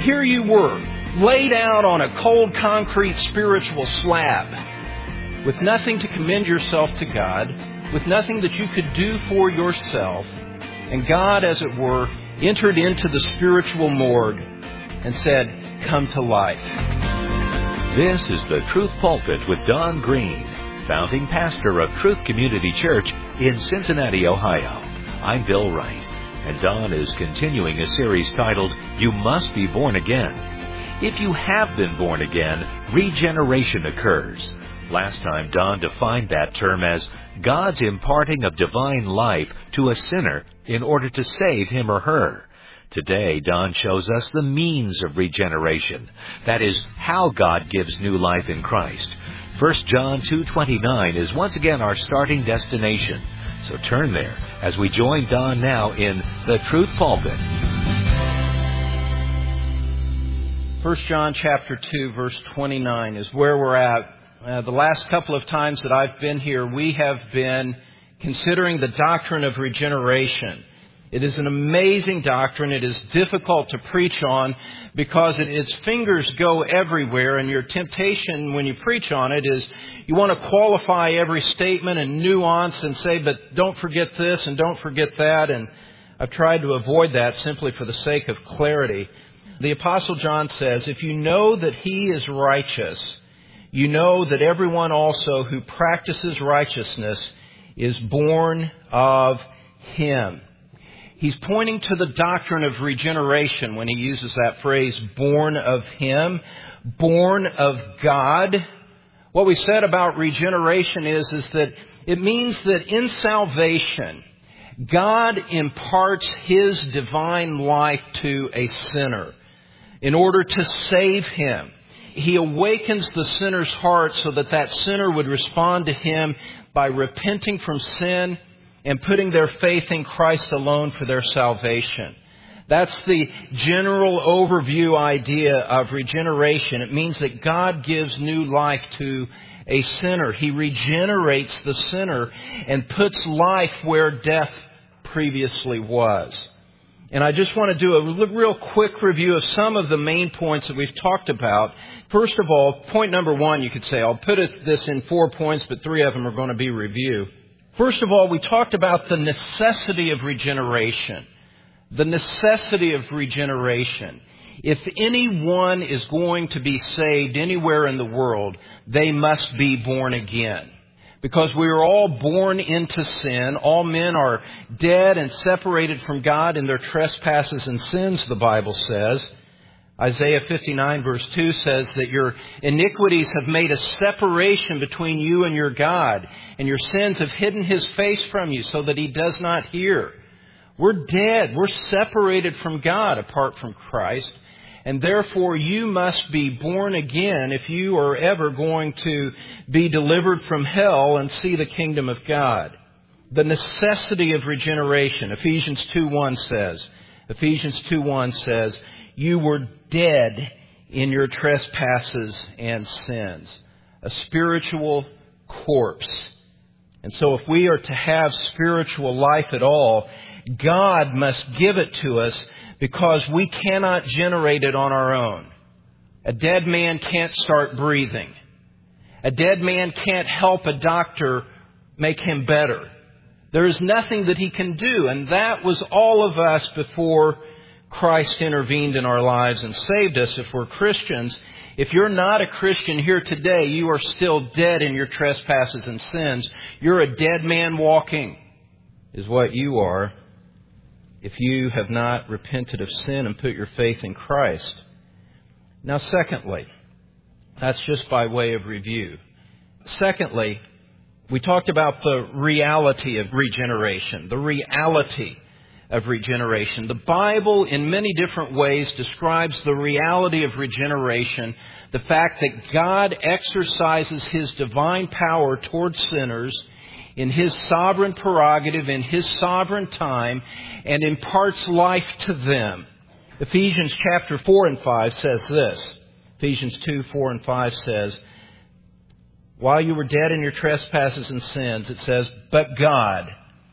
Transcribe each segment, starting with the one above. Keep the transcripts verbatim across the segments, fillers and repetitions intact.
here you were, laid out on a cold concrete spiritual slab, with nothing to commend yourself to God, with nothing that you could do for yourself. And God, as it were, entered into the spiritual morgue and said, come to life. This is the Truth Pulpit with Don Green, founding pastor of Truth Community Church in Cincinnati, Ohio. I'm Bill Wright, and Don is continuing a series titled, You Must Be Born Again. If you have been born again, regeneration occurs. Last time, Don defined that term as God's imparting of divine life to a sinner in order to save him or her. Today, Don shows us the means of regeneration. That is, how God gives new life in Christ. First John two twenty-nine is once again our starting destination. So turn there as we join Don now in the Truth Pulpit. First John chapter two, verse twenty-nine is where we're at. Uh, the last couple of times that I've been here, we have been considering the doctrine of regeneration. It is an amazing doctrine. It is difficult to preach on because it, its fingers go everywhere, and your temptation when you preach on it is you want to qualify every statement and nuance and say, but don't forget this and don't forget that. And I've tried to avoid that simply for the sake of clarity. The Apostle John says, if you know that he is righteous, you know that everyone also who practices righteousness is born of him. He's pointing to the doctrine of regeneration when he uses that phrase, born of him, born of God. What we said about regeneration is, is that it means that in salvation, God imparts his divine life to a sinner in order to save him. He awakens the sinner's heart so that that sinner would respond to him by repenting from sin and putting their faith in Christ alone for their salvation. That's the general overview idea of regeneration. It means that God gives new life to a sinner. He regenerates the sinner and puts life where death previously was. And I just want to do a real quick review of some of the main points that we've talked about. First of all, point number one, you could say, I'll put it, this in four points, but three of them are going to be review. First of all, we talked about the necessity of regeneration. The necessity of regeneration. If anyone is going to be saved anywhere in the world, they must be born again. Because we are all born into sin. All men are dead and separated from God in their trespasses and sins, the Bible says. Isaiah fifty-nine verse two says that your iniquities have made a separation between you and your God, and your sins have hidden his face from you so that he does not hear. We're dead. We're separated from God apart from Christ, and therefore you must be born again if you are ever going to be delivered from hell and see the kingdom of God. The necessity of regeneration, Ephesians two one says, Ephesians two one says, you were dead in your trespasses and sins. A spiritual corpse. And so if we are to have spiritual life at all, God must give it to us because we cannot generate it on our own. A dead man can't start breathing. A dead man can't help a doctor make him better. There is nothing that he can do. And that was all of us before Christ intervened in our lives and saved us. If we're Christians, if you're not a Christian here today, you are still dead in your trespasses and sins. You're a dead man walking, is what you are, if you have not repented of sin and put your faith in Christ. Now, secondly, that's just by way of review. Secondly, we talked about the reality of regeneration, the reality of regeneration. The Bible, in many different ways, describes the reality of regeneration, the fact that God exercises his divine power towards sinners in his sovereign prerogative, in his sovereign time, and imparts life to them. Ephesians chapter four and five says this. Ephesians two, four and five says, while you were dead in your trespasses and sins, it says, but God,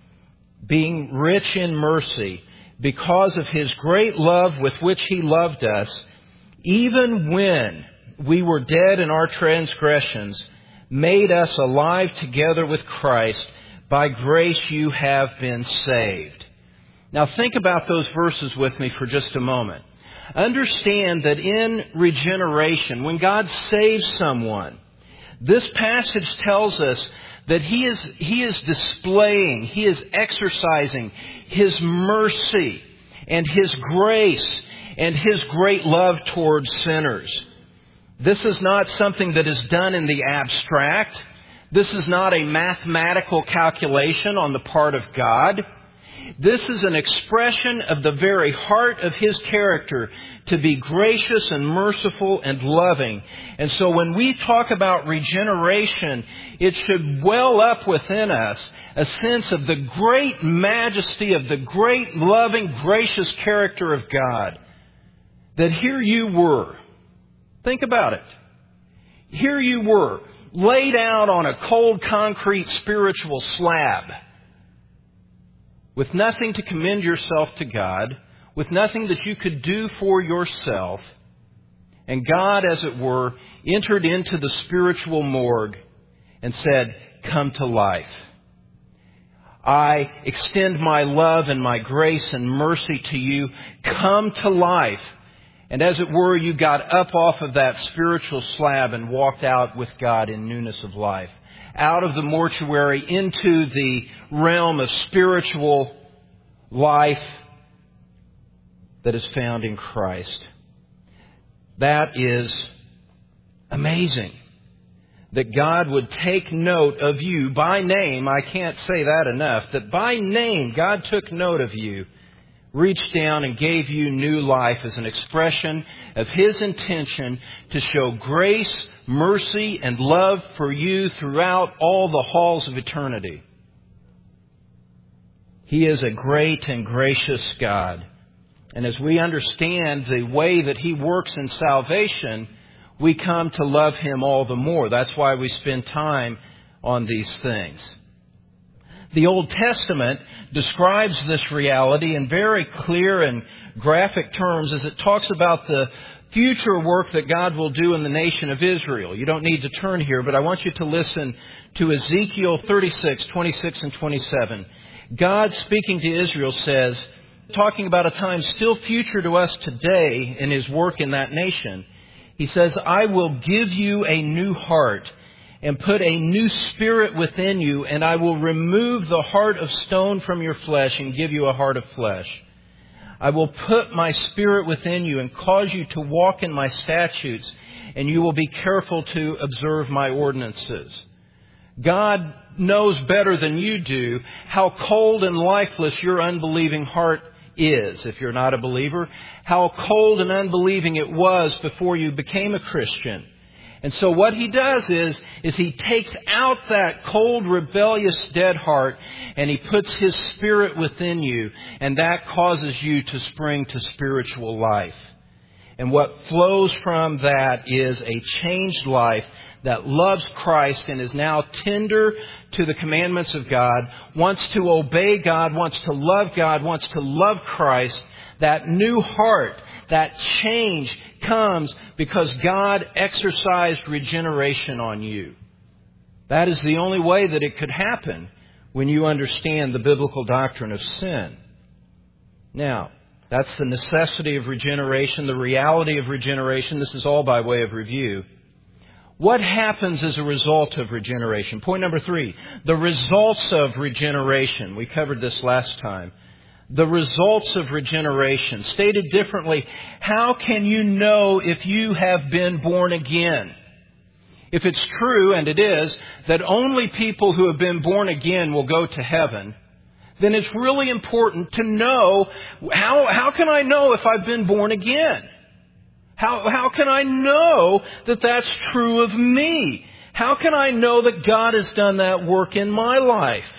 being rich in mercy, because of his great love with which he loved us, even when we were dead in our transgressions, made us alive together with Christ. By grace you have been saved. Now think about those verses with me for just a moment. Understand that in regeneration, when God saves someone, this passage tells us that He is, He is displaying, He is exercising His mercy and His grace and His great love towards sinners. This is not something that is done in the abstract. This is not a mathematical calculation on the part of God. This is an expression of the very heart of His character to be gracious and merciful and loving. And so when we talk about regeneration, it should well up within us a sense of the great majesty of the great loving, gracious character of God. That here you were. Think about it. Here you were, laid out on a cold concrete spiritual slab, with nothing to commend yourself to God, with nothing that you could do for yourself. And God, as it were, entered into the spiritual morgue and said, "Come to life. I extend my love and my grace and mercy to you. Come to life." And as it were, you got up off of that spiritual slab and walked out with God in newness of life. Out of the mortuary into the realm of spiritual life that is found in Christ. That is amazing. That God would take note of you by name. I can't say that enough. That by name, God took note of you, reached down and gave you new life as an expression of His intention to show grace, mercy, and love for you throughout all the halls of eternity. He is a great and gracious God. And as we understand the way that He works in salvation, we come to love Him all the more. That's why we spend time on these things. The Old Testament describes this reality in very clear and graphic terms as it talks about the future work that God will do in the nation of Israel. You don't need to turn here, but I want you to listen to Ezekiel thirty-six, twenty-six and twenty-seven. God, speaking to Israel, says, talking about a time still future to us today in His work in that nation, He says, "I will give you a new heart and put a new spirit within you, and I will remove the heart of stone from your flesh and give you a heart of flesh. I will put my spirit within you and cause you to walk in my statutes, and you will be careful to observe my ordinances." God knows better than you do how cold and lifeless your unbelieving heart is, if you're not a believer, how cold and unbelieving it was before you became a Christian. And so what He does is, is He takes out that cold, rebellious, dead heart, and He puts His Spirit within you, and that causes you to spring to spiritual life. And what flows from that is a changed life that loves Christ and is now tender to the commandments of God, wants to obey God, wants to love God, wants to love Christ. That new heart, that change comes because God exercised regeneration on you. That is the only way that it could happen when you understand the biblical doctrine of sin. Now, that's the necessity of regeneration, the reality of regeneration. This is all by way of review. What happens as a result of regeneration? Point number three, the results of regeneration. We covered this last time. The results of regeneration. Stated differently, how can you know if you have been born again? If it's true, and it is, that only people who have been born again will go to heaven, then it's really important to know, how, how can I know if I've been born again? How, how can I know that that's true of me? How can I know that God has done that work in my life?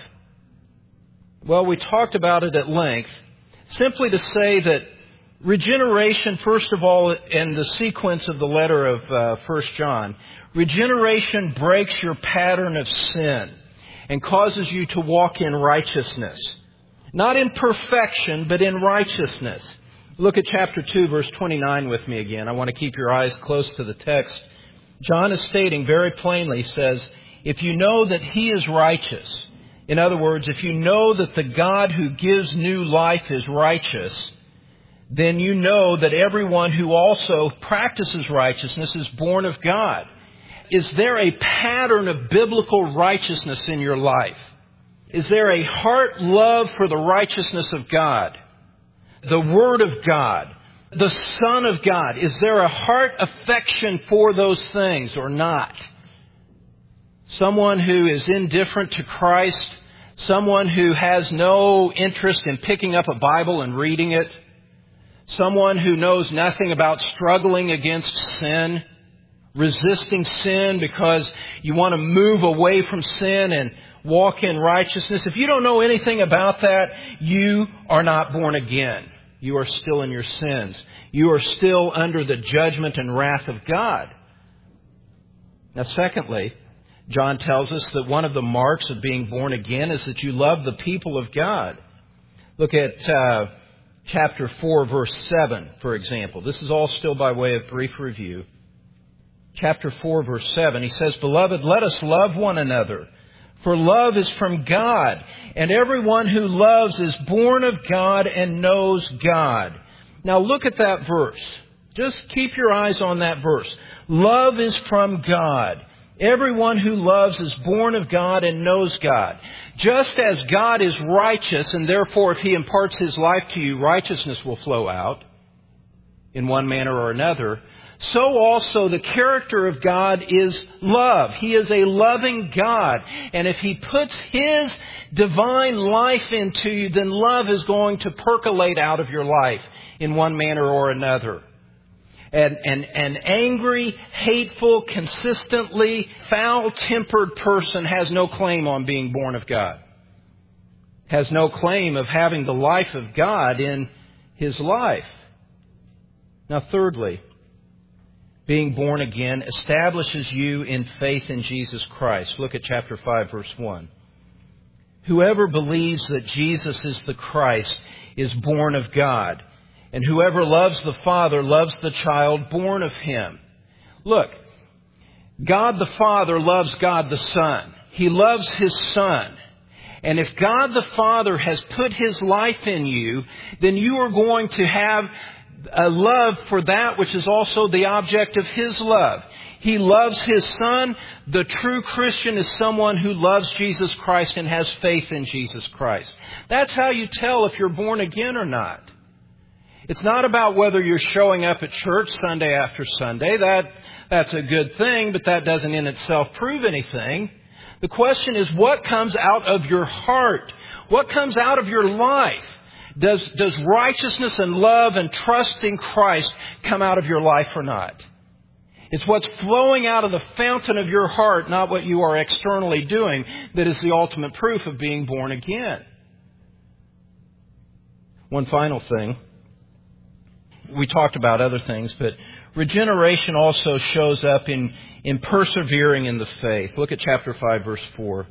Well, we talked about it at length. Simply to say that regeneration, first of all, in the sequence of the letter of uh, First John, regeneration breaks your pattern of sin and causes you to walk in righteousness. Not in perfection, but in righteousness. Look at chapter two, verse twenty-nine with me again. I want to keep your eyes close to the text. John is stating very plainly, he says, if you know that He is righteous, in other words, if you know that the God who gives new life is righteous, then you know that everyone who also practices righteousness is born of God. Is there a pattern of biblical righteousness in your life? Is there a heart love for the righteousness of God? The Word of God, the Son of God. Is there a heart affection for those things or not? Someone who is indifferent to Christ, someone who has no interest in picking up a Bible and reading it, someone who knows nothing about struggling against sin, resisting sin because you want to move away from sin and walk in righteousness. If you don't know anything about that, you are not born again. You are still in your sins. You are still under the judgment and wrath of God. Now, secondly, John tells us that one of the marks of being born again is that you love the people of God. Look at uh, chapter four, verse seven, for example. This is all still by way of brief review. Chapter four, verse seven, he says, Beloved, let us love one another. For love is from God, and everyone who loves is born of God and knows God. Now look at that verse. Just keep your eyes on that verse. Love is from God. Everyone who loves is born of God and knows God. Just as God is righteous, and therefore if He imparts His life to you, righteousness will flow out in one manner or another, so also the character of God is love. He is a loving God. And if He puts His divine life into you, then love is going to percolate out of your life in one manner or another. And an, an angry, hateful, consistently foul-tempered person has no claim on being born of God. Has no claim of having the life of God in his life. Now, thirdly, being born again establishes you in faith in Jesus Christ. Look at chapter five, verse one. Whoever believes that Jesus is the Christ is born of God. And whoever loves the Father loves the child born of Him. Look, God the Father loves God the Son. He loves His Son. And if God the Father has put His life in you, then you are going to have a love for that which is also the object of His love. He loves His Son. The true Christian is someone who loves Jesus Christ and has faith in Jesus Christ. That's how you tell if you're born again or not. It's not about whether you're showing up at church Sunday after Sunday. That, that's a good thing, but that doesn't in itself prove anything. The question is, what comes out of your heart? What comes out of your life? Does, does righteousness and love and trust in Christ come out of your life or not? It's what's flowing out of the fountain of your heart, not what you are externally doing, that is the ultimate proof of being born again. One final thing. We talked about other things, but regeneration also shows up in, in persevering in the faith. Look at chapter five, verse four.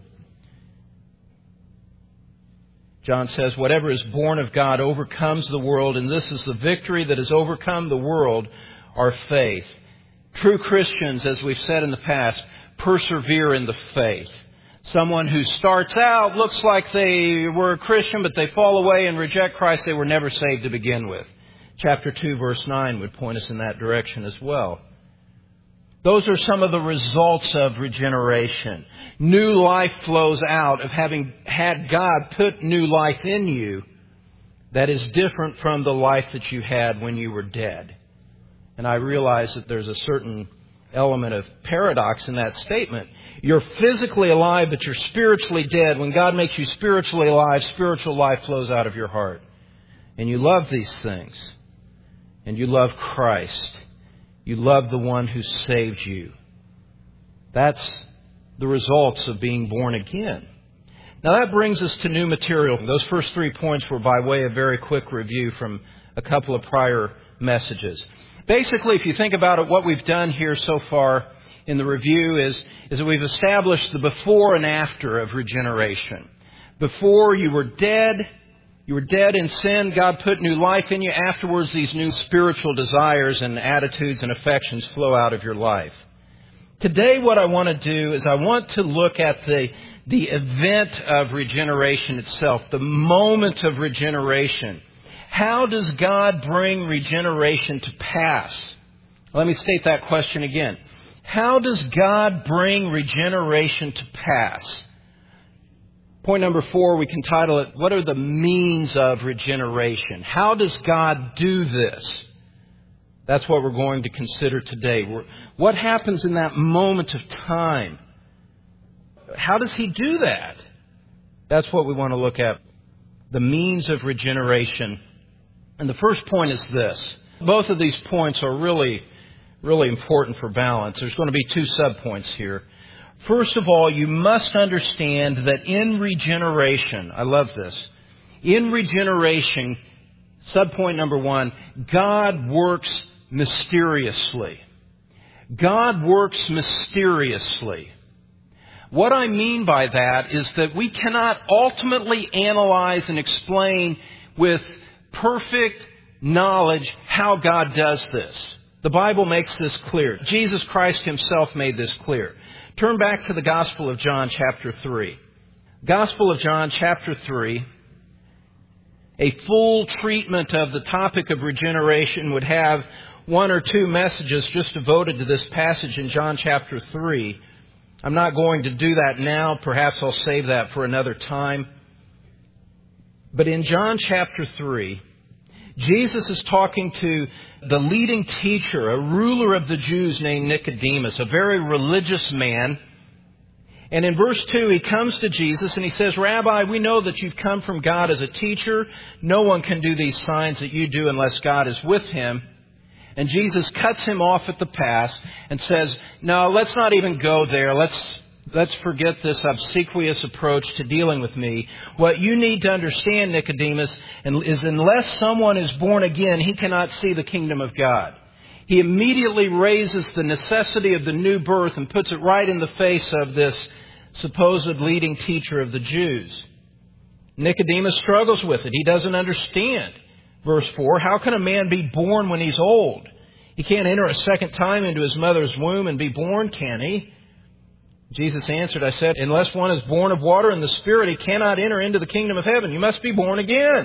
John says, whatever is born of God overcomes the world, and this is the victory that has overcome the world, our faith. True Christians, as we've said in the past, persevere in the faith. Someone who starts out, looks like they were a Christian, but they fall away and reject Christ, they were never saved to begin with. Chapter two, verse nine would point us in that direction as well. Those are some of the results of regeneration. New life flows out of having had God put new life in you that is different from the life that you had when you were dead. And I realize that there's a certain element of paradox in that statement. You're physically alive, but you're spiritually dead. When God makes you spiritually alive, spiritual life flows out of your heart. And you love these things. And you love Christ. You love the one who saved you. That's the results of being born again. Now that brings us to new material. Those first three points were by way of very quick review from a couple of prior messages. Basically, if you think about it, what we've done here so far in the review is, is that we've established the before and after of regeneration. Before, you were dead. You were dead in sin. God put new life in you. Afterwards, these new spiritual desires and attitudes and affections flow out of your life. Today, what I want to do is I want to look at the, the event of regeneration itself, the moment of regeneration. How does God bring regeneration to pass? Let me state that question again. How does God bring regeneration to pass? Point number four, we can title it, what are the means of regeneration? How does God do this? That's what we're going to consider today. We're, what happens in that moment of time? How does He do that? That's what we want to look at. The means of regeneration. And the first point is this. Both of these points are really, really important for balance. There's going to be two subpoints here. First of all, you must understand that in regeneration, I love this, in regeneration, subpoint number one, God works mysteriously. God works mysteriously. What I mean by that is that we cannot ultimately analyze and explain with perfect knowledge how God does this. The Bible makes this clear. Jesus Christ Himself made this clear. Turn back to the Gospel of John chapter three. Gospel of John chapter three. A full treatment of the topic of regeneration would have one or two messages just devoted to this passage in John chapter three. I'm not going to do that now. Perhaps I'll save that for another time. But in John chapter three, Jesus is talking to the leading teacher, a ruler of the Jews named Nicodemus, a very religious man. And in verse two, he comes to Jesus and he says, Rabbi, we know that you've come from God as a teacher. No one can do these signs that you do unless God is with him. And Jesus cuts him off at the pass and says, no, let's not even go there. Let's Let's forget this obsequious approach to dealing with me. What you need to understand, Nicodemus, is unless someone is born again, he cannot see the kingdom of God. He immediately raises the necessity of the new birth and puts it right in the face of this supposed leading teacher of the Jews. Nicodemus struggles with it. He doesn't understand. Verse four, how can a man be born when he's old? He can't enter a second time into his mother's womb and be born, can he? Jesus answered, I said, unless one is born of water and the Spirit, he cannot enter into the kingdom of heaven. You must be born again.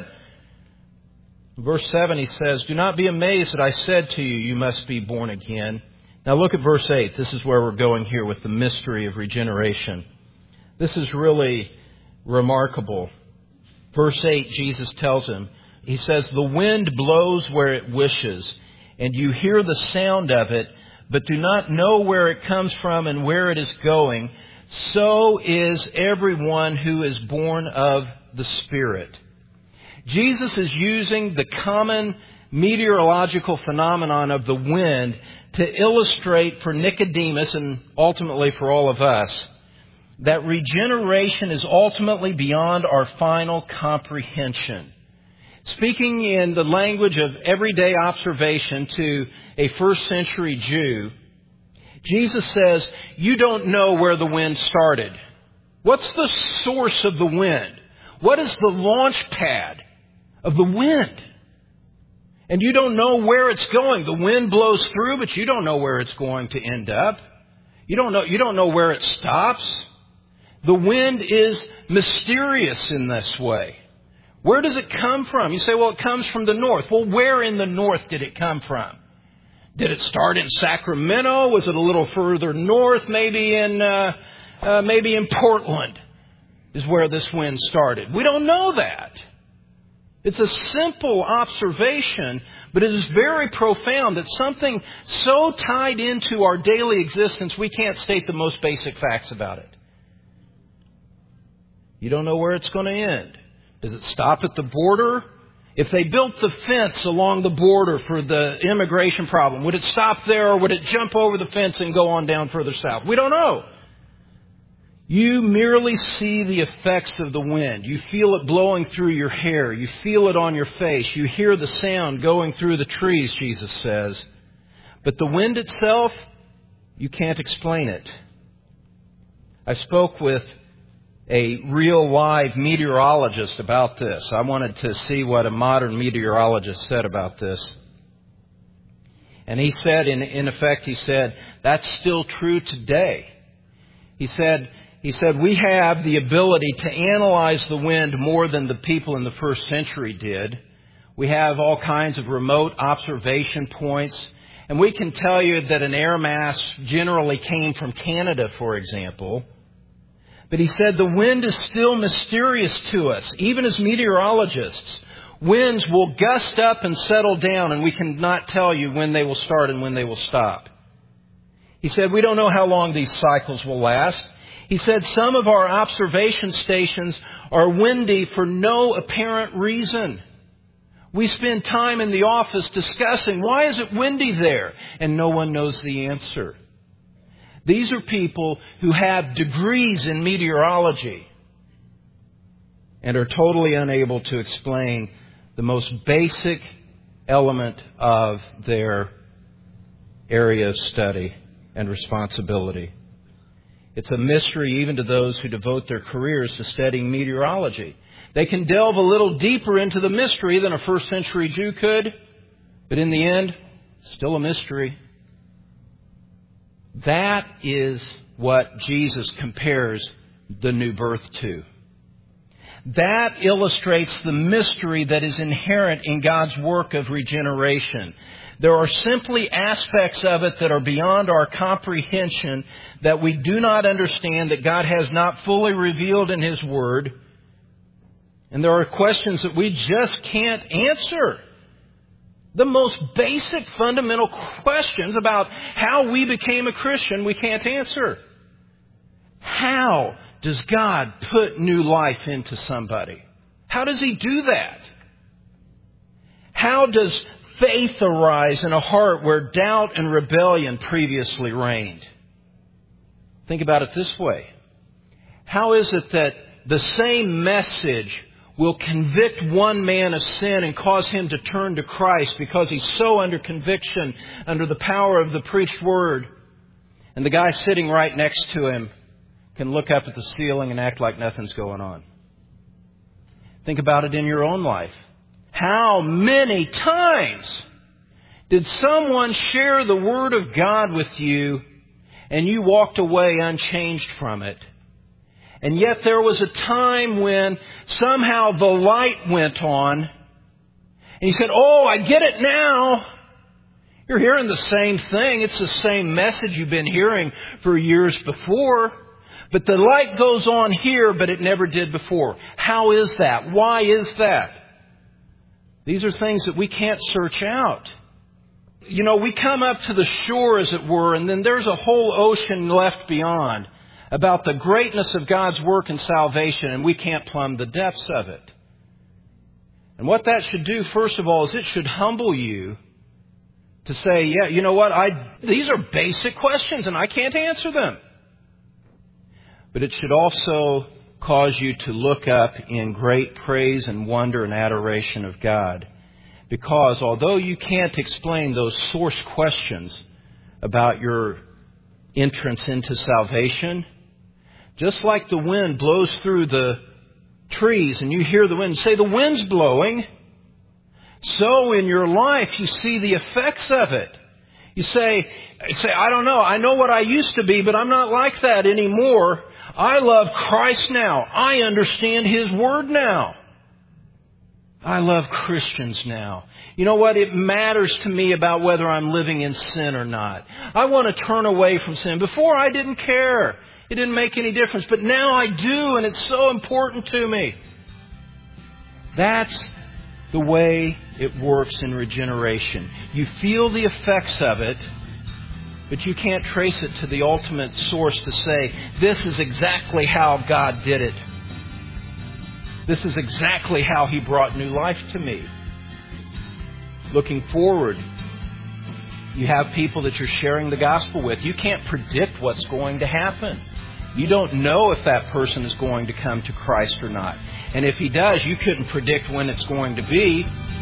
In verse seven, he says, do not be amazed that I said to you, you must be born again. Now look at verse eight. This is where we're going here with the mystery of regeneration. This is really remarkable. Verse eight, Jesus tells him, he says, the wind blows where it wishes, and you hear the sound of it, but do not know where it comes from and where it is going. So is everyone who is born of the Spirit. Jesus is using the common meteorological phenomenon of the wind to illustrate for Nicodemus and ultimately for all of us that regeneration is ultimately beyond our final comprehension. Speaking in the language of everyday observation to a first century Jew, Jesus says, you don't know where the wind started. What's the source of the wind? What is the launch pad of the wind? And you don't know where it's going. The wind blows through, but you don't know where it's going to end up. You don't know, you don't know where it stops. The wind is mysterious in this way. Where does it come from? You say, well, it comes from the north. Well, where in the north did it come from? Did it start in Sacramento? Was it a little further north? Maybe in uh, uh, maybe in Portland is where this wind started. We don't know that. It's a simple observation, but it is very profound that something so tied into our daily existence, we can't state the most basic facts about it. You don't know where it's going to end. Does it stop at the border? If they built the fence along the border for the immigration problem, would it stop there or would it jump over the fence and go on down further south? We don't know. You merely see the effects of the wind. You feel it blowing through your hair. You feel it on your face. You hear the sound going through the trees, Jesus says. But the wind itself, you can't explain it. I spoke with a real live meteorologist about this. I wanted to see what a modern meteorologist said about this. And he said, in, in effect, he said, that's still true today. He said, he said, we have the ability to analyze the wind more than the people in the first century did. We have all kinds of remote observation points. And we can tell you that an air mass generally came from Canada, for example. But he said the wind is still mysterious to us, even as meteorologists. Winds will gust up and settle down, and we cannot tell you when they will start and when they will stop. He said we don't know how long these cycles will last. He said some of our observation stations are windy for no apparent reason. We spend time in the office discussing, why is it windy there? And no one knows the answer. These are people who have degrees in meteorology and are totally unable to explain the most basic element of their area of study and responsibility. It's a mystery even to those who devote their careers to studying meteorology. They can delve a little deeper into the mystery than a first century Jew could, but in the end, still a mystery. That is what Jesus compares the new birth to. That illustrates the mystery that is inherent in God's work of regeneration. There are simply aspects of it that are beyond our comprehension, that we do not understand, that God has not fully revealed in His Word. And there are questions that we just can't answer. The most basic fundamental questions about how we became a Christian, we can't answer. How does God put new life into somebody? How does He do that? How does faith arise in a heart where doubt and rebellion previously reigned? Think about it this way. How is it that the same message will convict one man of sin and cause him to turn to Christ because he's so under conviction, under the power of the preached word, and the guy sitting right next to him can look up at the ceiling and act like nothing's going on? Think about it in your own life. How many times did someone share the Word of God with you and you walked away unchanged from it? And yet there was a time when somehow the light went on and you said, oh, I get it now. You're hearing the same thing. It's the same message you've been hearing for years before. But the light goes on here, but it never did before. How is that? Why is that? These are things that we can't search out. You know, we come up to the shore, as it were, and then there's a whole ocean left beyond about the greatness of God's work in salvation, and we can't plumb the depths of it. And what that should do, first of all, is it should humble you to say, yeah, you know what, I these are basic questions and I can't answer them. But it should also cause you to look up in great praise and wonder and adoration of God. Because although you can't explain those source questions about your entrance into salvation, just like the wind blows through the trees and you hear the wind and say, the wind's blowing, so in your life you see the effects of it. You say, say, I don't know, I know what I used to be, but I'm not like that anymore. I love Christ now. I understand His Word now. I love Christians now. You know what? It matters to me about whether I'm living in sin or not. I want to turn away from sin. Before I didn't care. It didn't make any difference. But now I do, and it's so important to me. That's the way it works in regeneration. You feel the effects of it, but you can't trace it to the ultimate source to say, this is exactly how God did it. This is exactly how He brought new life to me. Looking forward, you have people that you're sharing the gospel with. You can't predict what's going to happen. You don't know if that person is going to come to Christ or not. And if he does, you couldn't predict when it's going to be.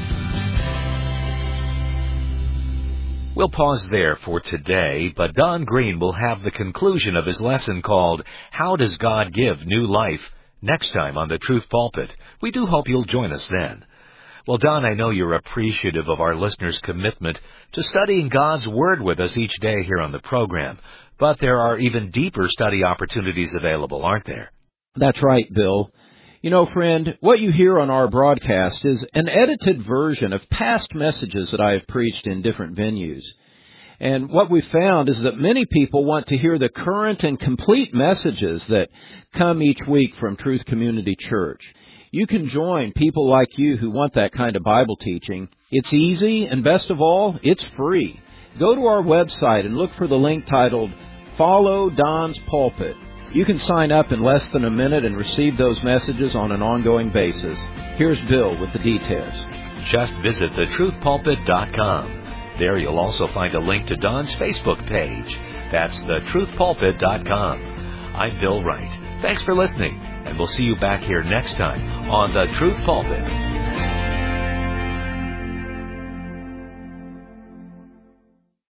We'll pause there for today, but Don Green will have the conclusion of his lesson called, How Does God Give New Life? next time on The Truth Pulpit. We do hope you'll join us then. Well, Don, I know you're appreciative of our listeners' commitment to studying God's Word with us each day here on the program. But there are even deeper study opportunities available, aren't there? That's right, Bill. You know, friend, what you hear on our broadcast is an edited version of past messages that I have preached in different venues. And what we found is that many people want to hear the current and complete messages that come each week from Truth Community Church. You can join people like you who want that kind of Bible teaching. It's easy, and best of all, it's free. Go to our website and look for the link titled Follow Don's Pulpit. You can sign up in less than a minute and receive those messages on an ongoing basis. Here's Bill with the details. Just visit the truth pulpit dot com. There you'll also find a link to Don's Facebook page. That's the truth pulpit dot com. I'm Bill Wright. Thanks for listening, and we'll see you back here next time on The Truth Pulpit.